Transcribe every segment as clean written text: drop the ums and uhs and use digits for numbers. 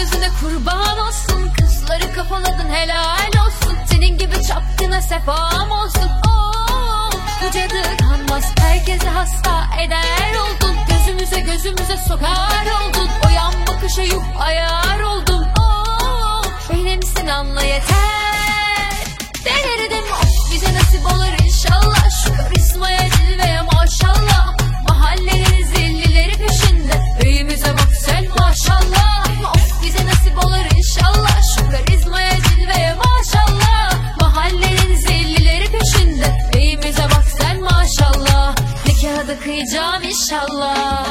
yüzüne kurban olsun. Kızları kafaladın helal olsun. Senin gibi çapkına sefam olsun. Bu cadı kanmaz, herkese hasta eder oldun. Gözümüze sokar oldun. O yan bakışa yuh ayar oldum. Benimsin anla yeter. Delirdim of, bize nasip olur inşallah. Şu karizmaya cilveye maşallah. Mahallenin zillileri peşinde. Büyümüze bak sen maşallah. Of, bize nasip olur inşallah. Şu karizmaya cilveye maşallah. Mahallenin zillileri peşinde. Büyümüze bak sen maşallah. Nikahı da kıyacağım inşallah.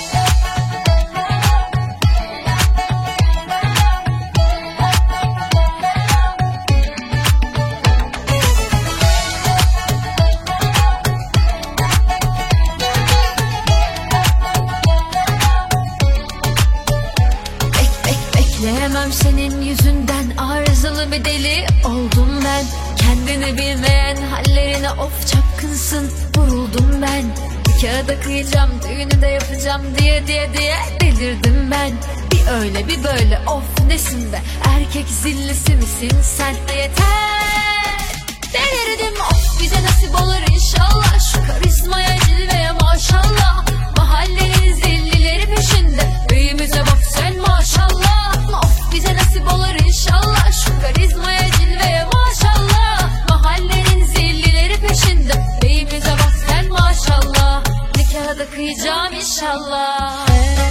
Bekleyemem senin yüzünden, arızalı bir deli oldum ben. Kendini bilmeyen hallerine of çapkınsın, vuruldum ben. Nikahı da kıyacağım, düğünü de yapacağım diye delirdim ben. Bir öyle bir böyle of nesin be, erkek zillisi misin sen? Yeter, delirdim of, bize nasip olur inşallah. Şu karizmaya cilveye maşallah. Mahallenin zillileri peşinde. Büyümüze bak sen maşallah. Of, bize nasip olur inşallah. Şu karizmaya cilveye maşallah. Mahallenin zillileri peşinde. Büyümüze bak sen maşallah. Nikahı da kıyacağım inşallah.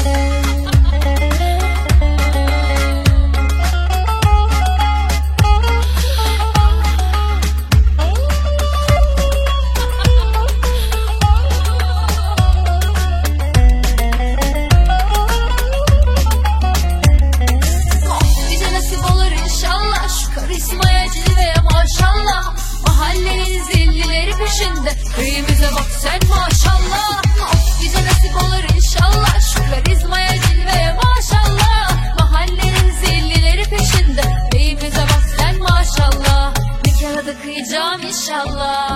Mahallenin zillileri peşinde. Büyümüze bak sen maşallah. Of, bize nasip olur inşallah. Şu karizmaya cilveye maşallah. Mahallenin zillileri peşinde. Büyümüze bak sen maşallah. Nikahı da kıyacağım inşallah.